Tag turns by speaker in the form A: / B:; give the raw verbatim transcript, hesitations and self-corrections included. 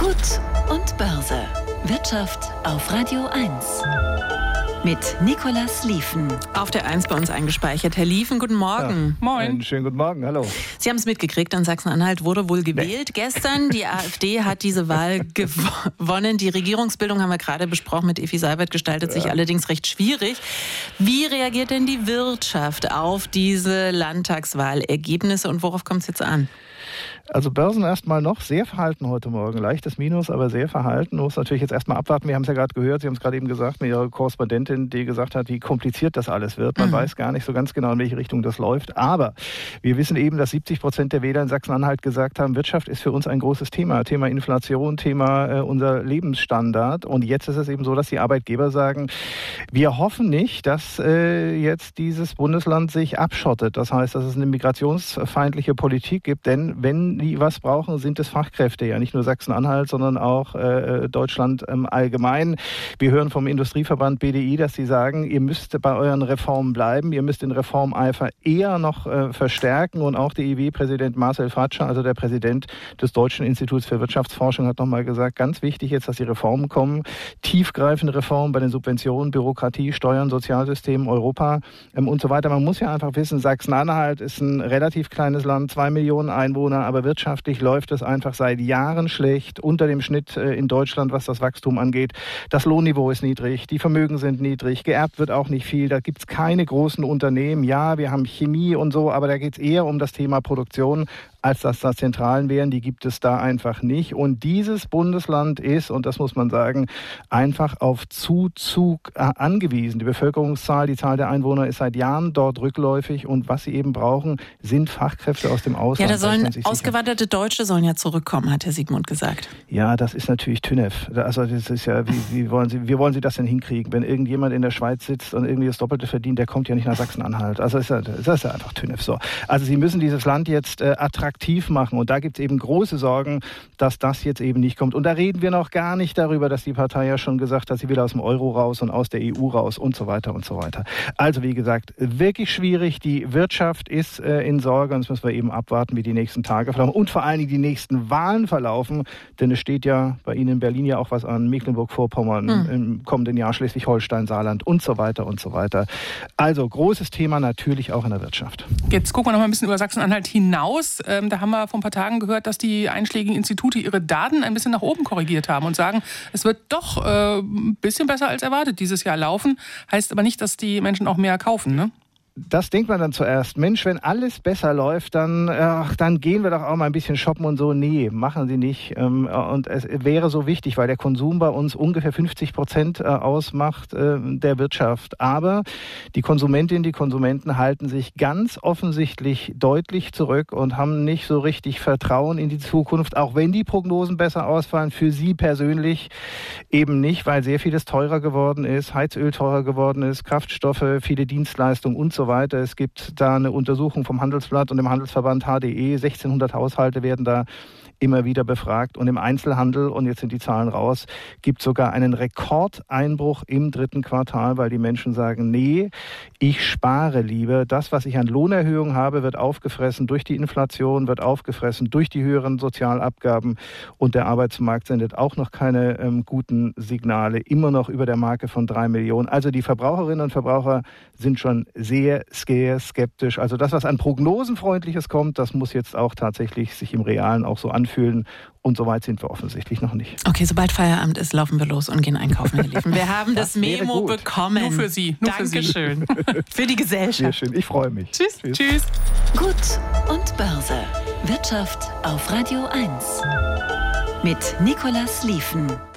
A: Gut und Börse. Wirtschaft auf Radio eins. Mit Nicolas Lieven.
B: Auf der eins bei uns eingespeichert. Herr Lieven, guten Morgen.
C: Ja, moin. Einen schönen guten Morgen, hallo.
B: Sie haben es mitgekriegt, in Sachsen-Anhalt wurde wohl gewählt. Nee. Gestern, die AfD hat diese Wahl gewonnen. Die Regierungsbildung, haben wir gerade besprochen, mit Effi Seibert gestaltet ja. sich allerdings recht schwierig. Wie reagiert denn die Wirtschaft auf diese Landtagswahlergebnisse und worauf kommt es jetzt an?
C: Also Börsen erstmal noch sehr verhalten heute Morgen. Leichtes Minus, aber sehr verhalten. Muss natürlich jetzt erstmal abwarten. Wir haben es ja gerade gehört, Sie haben es gerade eben gesagt, mit Ihrer Korrespondentin, die gesagt hat, wie kompliziert das alles wird. Man mhm. weiß gar nicht so ganz genau, in welche Richtung das läuft. Aber wir wissen eben, dass siebzig Prozent der Wähler in Sachsen-Anhalt gesagt haben, Wirtschaft ist für uns ein großes Thema. Thema Inflation, Thema äh, unser Lebensstandard. Und jetzt ist es eben so, dass die Arbeitgeber sagen, wir hoffen nicht, dass äh, jetzt dieses Bundesland sich abschottet. Das heißt, dass es eine migrationsfeindliche Politik gibt. Denn wenn die was brauchen, sind es Fachkräfte. Ja, nicht nur Sachsen-Anhalt, sondern auch äh, Deutschland ähm, allgemein. Wir hören vom Industrieverband B D I, dass sie sagen, ihr müsst bei euren Reformen bleiben. Ihr müsst den Reformeifer eher noch äh, verstärken. Und auch der I W-Präsident Marcel Fratscher, also der Präsident des Deutschen Instituts für Wirtschaftsforschung, hat nochmal gesagt, ganz wichtig jetzt, dass die Reformen kommen. Tiefgreifende Reformen bei den Subventionen, Bürokratie, Steuern, Sozialsystemen, Europa ähm, und so weiter. Man muss ja einfach wissen, Sachsen-Anhalt ist ein relativ kleines Land, zwei Millionen Einwohner, aber wirtschaftlich läuft es einfach seit Jahren schlecht, unter dem Schnitt in Deutschland, was das Wachstum angeht. Das Lohnniveau ist niedrig, die Vermögen sind niedrig, geerbt wird auch nicht viel, da gibt es keine großen Unternehmen. Ja, wir haben Chemie und so, aber da geht es eher um das Thema Produktion, als dass das Zentralen wären, die gibt es da einfach nicht. Und dieses Bundesland ist, und das muss man sagen, einfach auf Zuzug äh, angewiesen. Die Bevölkerungszahl, die Zahl der Einwohner ist seit Jahren dort rückläufig und was sie eben brauchen, sind Fachkräfte aus dem Ausland.
B: Ja, da sollen ausgewanderte Deutsche sollen ja zurückkommen, hat Herr Sigmund gesagt.
C: Ja, das ist natürlich TÜNEF. Also das ist ja, wie, wie, wollen Sie, wie wollen Sie das denn hinkriegen? Wenn irgendjemand in der Schweiz sitzt und irgendwie das Doppelte verdient, der kommt ja nicht nach Sachsen-Anhalt. Also ist ja, das ist ja einfach TÜNEF so. Also Sie müssen dieses Land jetzt äh, attraktiv machen. Und da gibt es eben große Sorgen, dass das jetzt eben nicht kommt. Und da reden wir noch gar nicht darüber, dass die Partei ja schon gesagt hat, sie will aus dem Euro raus und aus der E U raus und so weiter und so weiter. Also wie gesagt, wirklich schwierig. Die Wirtschaft ist äh, in Sorge und das müssen wir eben abwarten, wie die nächsten Tage verlaufen und vor allen Dingen die nächsten Wahlen verlaufen. Denn es steht ja bei Ihnen in Berlin ja auch was an, Mecklenburg-Vorpommern, mhm. im kommenden Jahr Schleswig-Holstein, Saarland und so weiter und so weiter. Also großes Thema natürlich auch in der Wirtschaft.
D: Jetzt gucken wir noch mal ein bisschen über Sachsen-Anhalt hinaus. Ähm, Da haben wir vor ein paar Tagen gehört, dass die einschlägigen Institute ihre Daten ein bisschen nach oben korrigiert haben und sagen, es wird doch äh, ein bisschen besser als erwartet dieses Jahr laufen. Heißt aber nicht, dass die Menschen auch mehr kaufen, ne?
C: Das denkt man dann zuerst. Mensch, wenn alles besser läuft, dann, ach, dann gehen wir doch auch mal ein bisschen shoppen und so. Nee, machen Sie nicht. Und es wäre so wichtig, weil der Konsum bei uns ungefähr fünfzig Prozent ausmacht der Wirtschaft. Aber die Konsumentinnen, die Konsumenten halten sich ganz offensichtlich deutlich zurück und haben nicht so richtig Vertrauen in die Zukunft, auch wenn die Prognosen besser ausfallen. Für Sie persönlich eben nicht, weil sehr vieles teurer geworden ist, Heizöl teurer geworden ist, Kraftstoffe, viele Dienstleistungen und so weiter. Es gibt da eine Untersuchung vom Handelsblatt und dem Handelsverband H D E. sechzehnhundert Haushalte werden da immer wieder befragt. Und im Einzelhandel, und jetzt sind die Zahlen raus, gibt es sogar einen Rekordeinbruch im dritten Quartal, weil die Menschen sagen, nee, ich spare lieber. Das, was ich an Lohnerhöhung habe, wird aufgefressen durch die Inflation, wird aufgefressen durch die höheren Sozialabgaben. Und der Arbeitsmarkt sendet auch noch keine ähm, guten Signale, immer noch über der Marke von drei Millionen. Also die Verbraucherinnen und Verbraucher sind schon sehr skeptisch. Also das, was an Prognosenfreundliches kommt, das muss jetzt auch tatsächlich sich im Realen auch so anfühlen. Und so weit sind wir offensichtlich noch nicht.
B: Okay, sobald Feierabend ist, laufen wir los und gehen einkaufen, Herr Lieven. Wir haben das, das Memo bekommen.
D: Nur für Sie. Nur
B: Dankeschön. Für, Sie. Für die Gesellschaft.
C: Sehr schön, ich freue mich.
D: Tschüss. Tschüss. Tschüss.
A: Gut und Börse. Wirtschaft auf Radio eins. Mit Nicolas Lieven.